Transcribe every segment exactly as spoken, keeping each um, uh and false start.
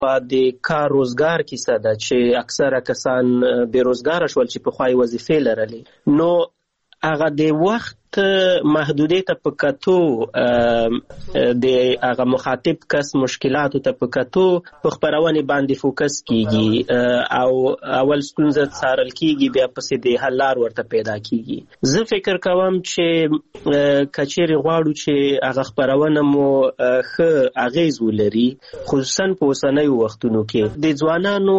د کار روزګار کیسه ده چې اکثره کسان بیروزګاره شول چې پخوا یې وظیفې لرلې، نو هغه د وخت محدودیت ته په کتو د هغه مخاطب کس مشکلاتو ته په کتو په خبرونې باندې فوکس کیږي او اول ستونزه څارل کیږي، بیا پسې د حل لار ورته پیدا کیږي. زه فکر کوم چې کچېرې غواړو چې هغه خبرونه مو ښه اغیز ولري، خصوصا په اوسنیو وختونو کې د ځوانانو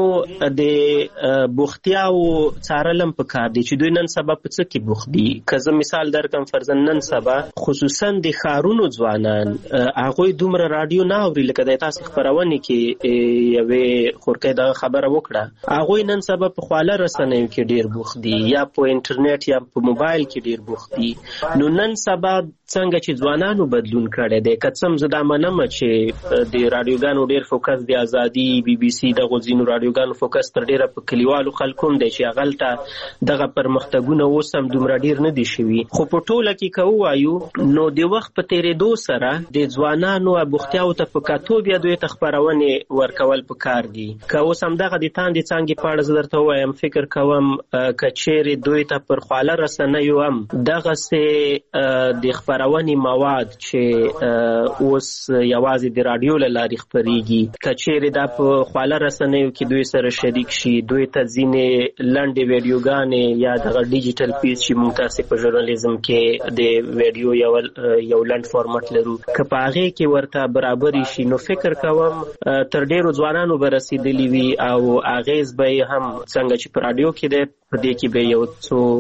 د بوختیاو څارل پکار دي چې دوی نن سبا په څه کې بوخت دي. که زه مثال درکړم، فرضاً نن سبا خصوصا د ښارونو ځوانان هغوی دومره راډیو نه اوري لکه د تاسو خبرونې کې یوې خورکۍ دغه خبره وکړه، هغوی نن سبا په خواله رسنیو کې ډیر بوخت دي یا په انټرنیټ یا په موبایل کې ډیر بوخت دي. نو نن سبا څنګه چې ځوانانو بدلون کړی دی، که څه زه دا منم چې د راډیوګانو ډیر فوکس د ازادي بي بي سي دغو ځینو راډیوګانو فوکس تر ډیره په کلیوالو خلکو هم دی چې هغلته دغه پرمختګونه اوس هم دومره ډیر نه دي شوي. خو په ټوله کې که ووایو نو د وخت په تېرېدو سره د ځوانانو بوختیاو ته په کتو بیا دوی ته خپرونې ورکول پکار دي. که اوس همدغه د تاندې څانګې په اړه زه درته ووایم، فکر کوم که چیرې دوی ته پر خواله رسنیو هم دغسې د خپرونې مواد چې اوس یوازې د راډیو له لارې خپرېږي، که چیرې دا په خواله رسنیو کې دوی سره شریک شي، دوی ته ځینې لنډې ویډیوګانې یا دغه ډیجیټل پیس چې موږ تاسې په ژورنالیزم کې د ویډیو یو یو لنډ فارمټ لرو، که په هغې کې ورته برابرې شي، نو فکر کوم تر ډېرو ځوانانو به رسېدلي وي او اغېز به یې هم څنګه چې په راډیو کې دی په دې کې به یو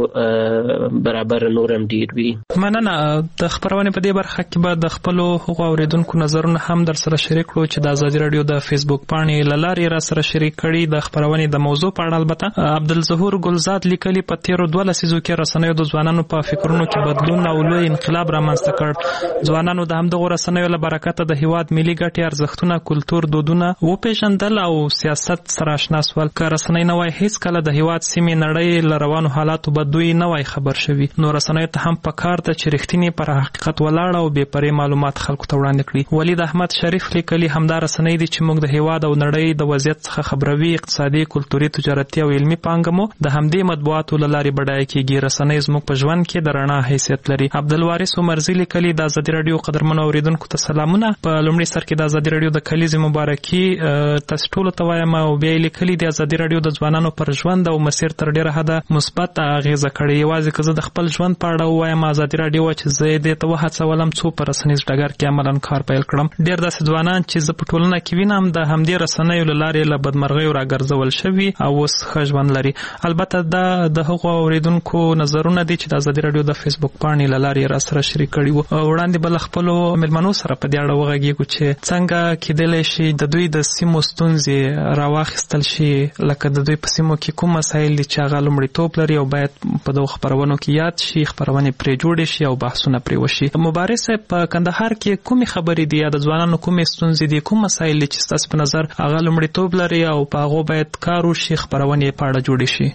څو برابر نور هم ډېر وي. مننه. د خپرونې په دې برخه کې به د خپلو هغو اورېدونکو نظرونه هم در سره شریک کړو چې د ازادي راډیو د فیسبوک پاڼې له لارې را سره شریک کړي. د خپرونې د موضوع په اړه البته عبدالظهور ګلزاد لیکلي په تېرو دوه لسیزو کې رسنیو د ځوانانو په فکرونو کې بدلون او لوی انقلاب رامنځته کړ. ځوانانو د همدغو رسنیو له برکته د هیواد ملي ګټې، ارزښتونه، کلتور، دودونه وپېژندل او سیاست سره اشنا سول. که رسنۍ نه وای هیڅکله د هیواد سیمې نړۍ له روانو حالاتو به دوی نه وای خبر شوي. نو رسنیو ته هم پکار ده چې رښتینې پر حقیقت ولاړ او بې پرې معلومات خلکو ته وړاندې کړي. ولید احمد شریف لیکلي همدا رسنۍ دي چې موږ د هیواد او نړۍ د وضعیت څخه خبروي. اقتصادي، کلتوري، تجارتي او علمي پانګه مو د همدې مطبوعاتو له لارې بډایه کېږي. رسنۍ زموږ په ژوند کې د رڼا حیثیت لري. عبدالوارث عمرزي لیکلي د ازادي راډیو قدرمنو اورېدونکو ته سلامونه. په لومړي سر کې د ازادي راډیو د کلیزې مبارکي تاسو ټولو ته وایم او بیا یې لیکلي د ازادي راډیو د ځوانانو پر ژوند او مسیر تر ډېره حده مثبت اغیزه کړې. یوازې که زه د خپل ژوند په اړه ووایم، ازادي راډیو چې زه یې دې ته وهڅولم څو په رسنیز ډګر کې عملاً کار پیل کړم. ډېر داسې ځوانان چې زه په ټولنه کې وینم د همدې رسنیو له لارې له بدمرغیو راګرځول شوي او اوس ښه ژوند لري. البته دا د هغو اورېدونکو نظرونه دي چې د ازادي راډیو د فیسبوک پاڼې له لارې را سره شریک کړي وو. وړاندې به له خپلو مېلمنو سره په دې اړه وغږېږو چې څنګه کېدلی شي د دوی د سیمو ستونزې راواخیستل شي، لکه د دوی په سیمو کې کوم مسایل دي چې هغه لومړیتوب لري او باید په دغو خپرونو کې یاد شي، خپرونې پرې جوړې شي او بحثونه پرې وشي. مبارز صاحب، په کندهار کې کومې خبرې دي یا د ځوانانو کومې ستونزې دي، کوم مسایل دي چې ستاسو په نظر هغه لومړیتوب لري او په هغو باید کار وشي، خپرونې په اړه جوړې شي؟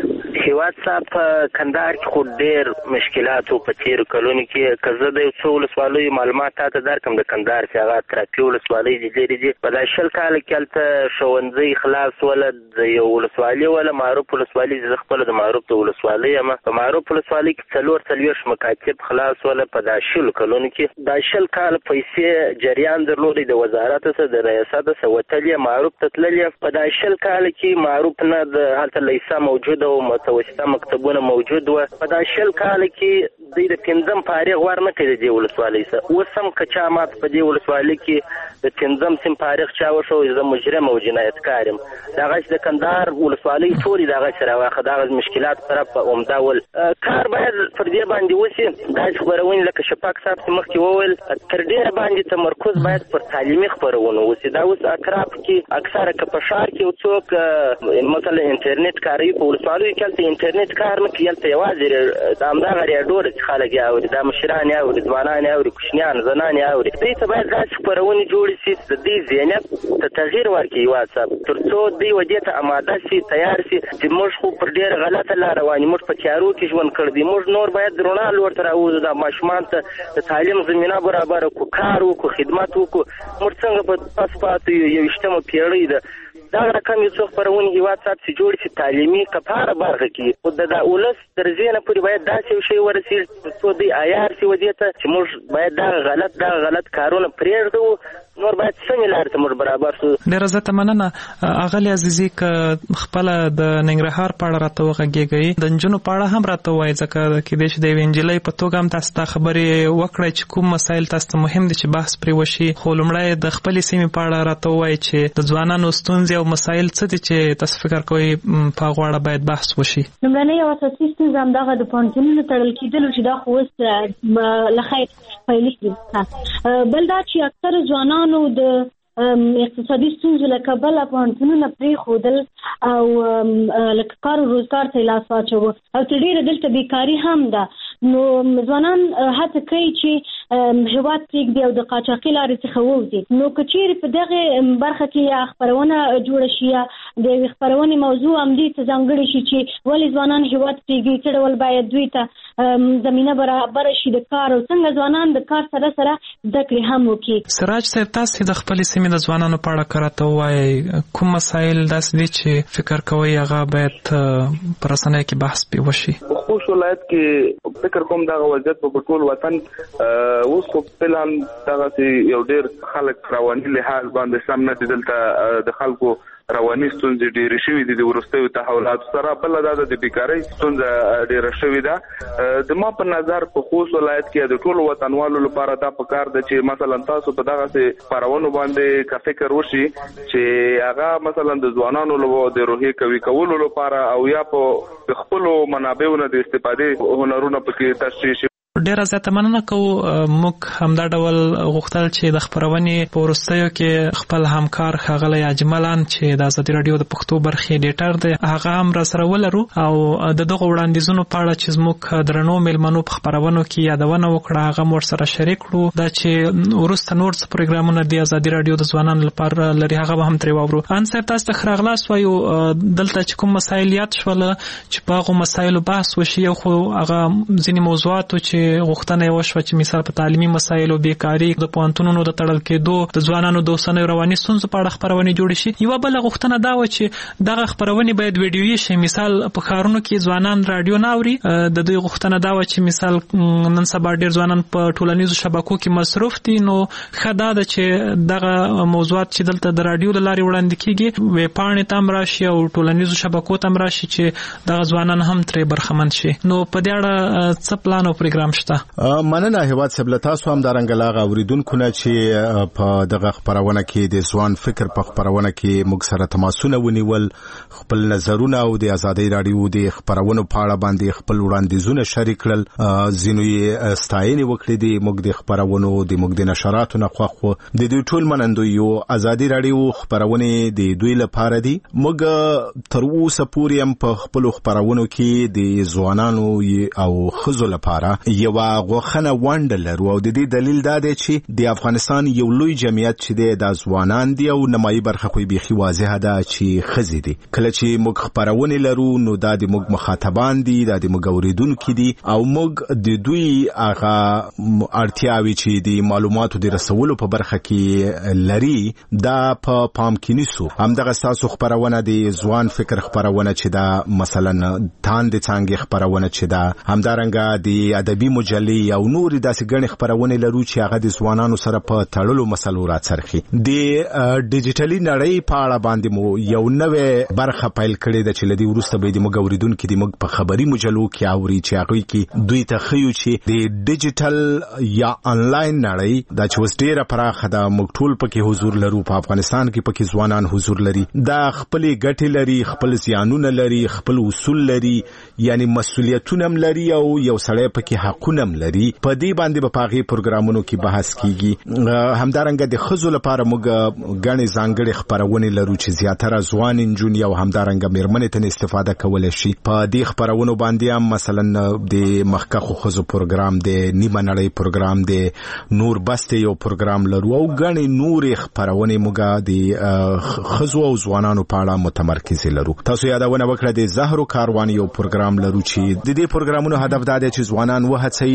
هیواد صاحب په کندهار کې خو ډېر مشکلاتو په تېرو کلونو کې، که زه د یو څو ولسوالیو معلومات تاته درکړم د کندهار چې هغه اتراپي ولسوالۍ دي لرې دي، په دا شل کاله کې هلته ښوونځی خلاص وله د یو ولسوالي وله معروف ولسوالي، زه خپله د معروف د ولسوالۍ یم. په معروف ولسوالۍ کې څلور څلوېښت مکاتب خلاص وله په دا شلو کلونو کې. دا شل کاله پیسې جریان درلودی د وزارت څخه د ریاست څخه وتلې معروف ته تللې. په دا شل کاله کې معروف نه د هلته لیسه موجوده و، متوسطه مکتبونه موجود و. په دا شل کاله کې دوی د پنځم فارغ ور نه کړي د دې ولسوالۍ څخه. اوس هم که چا ماته په دې ولسوالۍ کې د پنځم سیم فارغ چا وښود، زه مجرم او جنایتکار یم. دغسې د کندهار ولسوالۍ ټولې دغسې راواخه دغه مشکلات سره په عمده ول کار باید پر دې باندې وشي. داسې خپرونې لکه شفاق صاحب چې مخکې وویل، تر ډېره باندې تمرکز باید پر تعلیمي خپرونو وشي. دا اوس اطراف کې اکثره که په ښار کې یو څوک مثلا انټرنیټ کاروي، په ولسوالیو کې چلته انټرنیټ کار نه کوي هلته یوازې د همدغه ریډیو چې خلک یې اوري دا مشران یې اوري ځوانان یې اوري کوچنیان زنان یې اوري دوی ته باید داسې خپرونې جوړې شي چې د دې ذهنیت ته تغییر ورکړي واتساپ تر څو دوی ودې ته اماده شي تیار شي چې موږ خو پر ډېره غلطه لار روان یو موږ په تیارو کې ژوند کړی دی موږ نور باید رڼا لور ته راوځو دا ماشومان ته د تعلیم زمینه برابره کړو کار وکړو خدمت وکړو موږ څنګه په پس پاتې یو یویشتمه پیړۍ ده دا رقم یو څو خپرونې هېواد سات چې جوړ شي تعلیمي کپاره برخه کې خو د دا ولس تر ذهنه پورې باید داسې یو شی ورسېږي تر څو دوی عیار شي ودې ته چې موږ باید دغه غلط دغه غلط کارونه پرېږدو نور باید سمې لارې ته موږ برابر شو. ډېره زیاته مننه اغلې عزیزي که خپله د ننګرهار په اړه راته وغږېږئ د نجونو په اړه هم راته ووایئ ځکه کیدای شي د یوې نجلۍ په توګه هم تاسو ته خبرې وکړئ چې کوم مسایل تاسو ته مهم دي چې بحث پرې وشي خو لومړی د خپلې سیمې په اړه راته ووایئ چې د ځوانانو ستونزې او مسایل څه دي چې تاسو فکر کوئ په هغو اړه باید بحث وشي. لومړنۍ او اساسي ستونزه همدغه د پوهنتونونو تړل کېدلو چې دا خو اوس له خیر پیلېږي بل دا چې اکثره ځوانانو د اقتصادي ستونزو له کبله پوهنتونونه پرېښودل او لکه کار او روزګار ته یې لاس واچوه او تر ډېره دلته بیکاري هم ده نو ځوانان هڅه کوي چې هېواد پرېږدي او د قاچاقي لارې څخه ووځي نو که چیرې په دغې برخه کې یا خپرونه جوړه شي یا د یوې خپرونې موضوع همدې ته ځانګړې شي چې ولې ځوانان هېواد پرېږدي څه ډول باید دوی ته زمینه برابره شي د کار او څنګه ځوانان د کار سره سره زده کړې هم وکړي. سراج صاحب تاسې د خپلې سیمې د ځوانانو په اړه که راته ووایئ کوم مسایل داسې دي چې فکر کوئ هغه باید په رسنیو کې بحث پرې وشي؟ خوست ولایت کې فکر کوم دغه وضعیت په ټول وطن اوس خو فعلا دغسې یو ډېر خلک رواني لحاظ باندې سم نه دي دلته د خلکو رواني ستونزې ډېرې شوي دي د وروستیو تحولاتو سره بله دا ده د بیکارۍ ستونزه ډېره شوې ده د ما په نظر په خوست ولایت کې د ټولو وطنوالو لپاره دا پکار ده چې مثلا تاسو په دغسې خپرونو باندې که فکر وشي چې هغه مثلا د ځوانانو د روحیې قوي کولو لپاره او یا په خپلو منابعو نه د استفادې هنرونه پکې تشریح شي. ډیره زیاته مننه کوو موږ همدا ډول غوښتل چې د خپرونې په وروستیو کې خپل همکار ښاغلی اجملان چې د ازادي راډیو د پښتو برخې ډیټر دی هغه هم راسره ولرو او د دغو وړاندیزونو په اړه چې زموږ درنو میلمنو په خپرونو کې یادونه وکړه هغه هم ورسره شریک کړو دا چې وروسته نور څه پروګرامونه د ازادي راډیو د ځوانانو لپاره لري هغه به هم ترې واورو. ان صاحب تاسو ته ښه راغلاست وایو دلته چې کوم مسایل یاد شوله چې په هغو مسایلو بحث وشي یو خو هغه ځینې موضوعاتو چې غوښتنه یې وشوه چې مثال په تعلیمي مسایلو بیکاري د پوهنتونونو د تړل کېدو د ځوانانو د اوسنیو رواني ستونزو په اړه خپرونې جوړې شي. یوه بله غوښتنه دا وه چې دغه خپرونې باید ویډیویي شي مثال په ښارونو کې ځوانان راډیو نه اوري د دوی غوښتنه دا وه چې مثال نن سبا ډېر ځوانان په ټولنیزو شبکو کې مصروف دي نو ښه دا ده چې دغه موضوعات چې دلته د راډیو له لارې وړاندې کېږي ویبپاڼې ته هم راشي او ټولنیزو شبکو ته هم راشي چې دغه ځوانان هم ترې برخمن شي. نو په دې اړه څه پلان او پروګرام شته؟ مننه هیواد صاحب له تاسو هم دارنګه لاغه اوریدونکو نه چې په دغه خپرونه کې د ځوان فکر په خپرونه کې موږ سره تماسونه ونیول خپل نظرونه او د ازادي راډیو د خپرونو په اړه باندې خپل وړاندیزونه شریک کړل ځینو یې ستاینې وکړې دي موږ د خپرونو د موږ د نشراتو نه خوښ د دوی ټول منندوی ازادي راډیو خپرونې د دوی لپاره دي. موږ تر اوسه پورې هم په خپل خپرونو کې د ځوانانو او ښځو لپاره یو غوښنه ونډه لرو او د دې دلیل دا دی چې د افغانستان یو لوی جمعیت چې دی د ځوانان دی او نمایي برخه خو بیخي واضحه ده چې ښځې دي. کله چې موږ خپرونې لرو نو دا د موږ مخاطبان دي دا د موږ اورېدونکي دي او موږ د دوی هغه اړتیاوې چې د معلوماتو د رسولو په برخه کې لري دا په پام کې نیسو. همدغه ستاسو خپرونه د ځوان فکر خپرونه چې دا مثلا تاند څانګې خپرونه چې دا همدارنګه د ادبي مجلې او نور داسې ګڼې خپرونې لرو چې هغه د ځوانانو سره په تړلو مسلو راڅرخي. د ډیجیټلي نړۍ په اړه باندې مو یو نوې برخه پیل کړې ده چې لدی وروسته به د موږ اوریدونکو د موږ په خبري مجلو کې اوري چې هغه کې دوی ته خیو چې د ډیجیټل یا انلاین نړۍ دا چې اوس ډیره پراخه ده موږ ټول پکې حضور لرو په افغانستان کې پکې ځوانان حضور لري دا خپل ګټې لري خپل زیانونه لري خپل اصول لري یعنی مسؤلیتونه هم لري او یو سړی پکې حق حقونه لري په دې باندې په پاغي پروګرامونو کې بحث کیږي. همدارنګه د خزو لپاره موږ غني ځانګړي خبرونه لرو چې زیاتره ځوان انجونی او همدارنګه میرمنې ته استفاده کولای شي. په دې خبرونو باندې هم مثلا د مخکخو خزو پروګرام د نیمه نړۍ پروګرام د نور بسته یو پروګرام لرو او غني نور خبرونه موږ د خزو او ځوانانو په اړه متمرکز لرو. تاسو یادونه وکړه د زهرو کاروان یو پروګرام لرو چې د دې پروګرامونو هدف دا دی چې ځوانان وهڅوي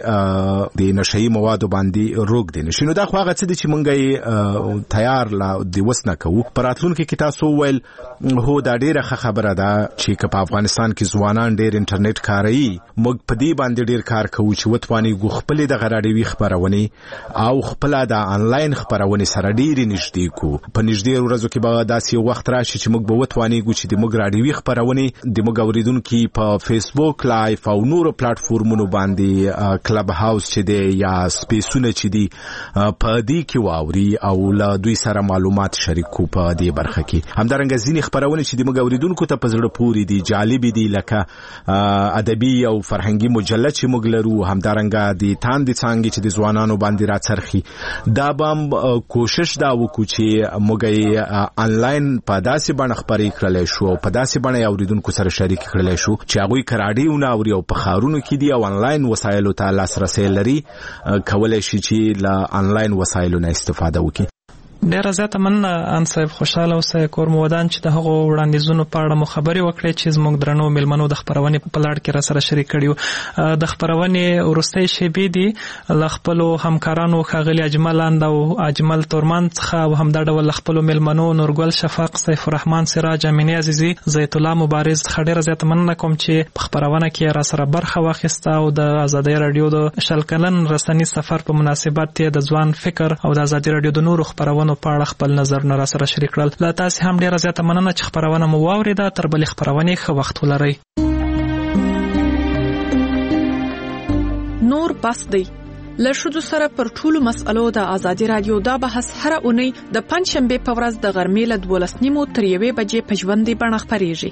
چې د نشئی موادو باندې روغ دي نشي. نو دا خو هغه څه دي چې مونږ تیار لا د وسنه کوو. پراتلونکو کې تاسو ویل هو دا ډیره خبره ده چې په افغانستان کې ځوانان ډیر انټرنیټ کاروي. موږ په دې باندې ډیر کار کوو چې وتواني غخپل د غراډیوي خبرونه او خپل د انلاین خبرونه سره ډیر نږدې کو. په نږدې ورځو کې به داسې وخت راشي چې موږ به وتواني ګو چې د موږ راډیوي خبرونه د موږ اوریدونکو په فیسبوک لایف او نورو پلیټ فارمونو باندې کلب هاوس چې دی یا سپیسونه چې دی په دې کې واوري او له دوی سره معلومات شریکو په دې برخه کې. همدارنګه ځینې خبرونه چې د موږ اوریدونکو ته په زړه پوري دي جالب دي لکه ادبي او فرهنګي مجله چې موږ لرو. همدارنګه د تاند څنګه چې د ځوانانو باندې راڅرخي دا به کوشش دا وکړو چې موږ انلاین په داسې باندې خبرې کړلای شو او په داسې باندې اوریدونکو سره شریک کړلای شو چې هغه کراډیونه اوري او په خارونو کې دي او انلاین وسایلو ته لاسرسي لري کولای شي چې له انلاین وسایلو نه استفاده وکړي. ډیره زیاته مننه ان صاحب. خوشاله اوسئ کور مودان چې د هغو وړاندیزونو په اړه مو خبرې وکړې چې زموږ درنو میلمنو د خبرونې په پلاټ کې را سره شریک کړیو. د خبرونې وروستۍ شیبې دي له خپلو همکارانو ښاغلي اجمل اند او اجمل تورمان څخه او همدا ډول خپلو میلمنو نورګل شفاق، سیف الرحمن سراج، امینه عزیزي، زیت الله مبارز څخه ډیره زیاته مننه کوم چې په خبرونه کې را سره برخه واخیسته او د آزادۍ رادیو د شل کلن رسنی سفر په مناسبت د ځوان فکر او د آزادۍ رادیو د نورو خبرونو په اړه خپل نظر نه را سره شریک کړل. لا تاسو هم ډیره زیاته مننه چې خبرونه مو واوریده. تر بلې خبرونه ښه وخت ولرئ. نور بس دی له ښځو سره پر ټولو مسألو د ازادي رادیو دا بحث هره اونۍ د پنځشنبه په ورځ د غرمې له دولس نیمو تر یوې بجې په ژوندۍ بڼه خپریږي.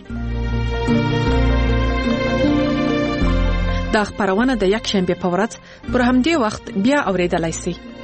دا خبرونه د یک شنبه په ورځ پر همدې وخت بیا اوریدلای شئ.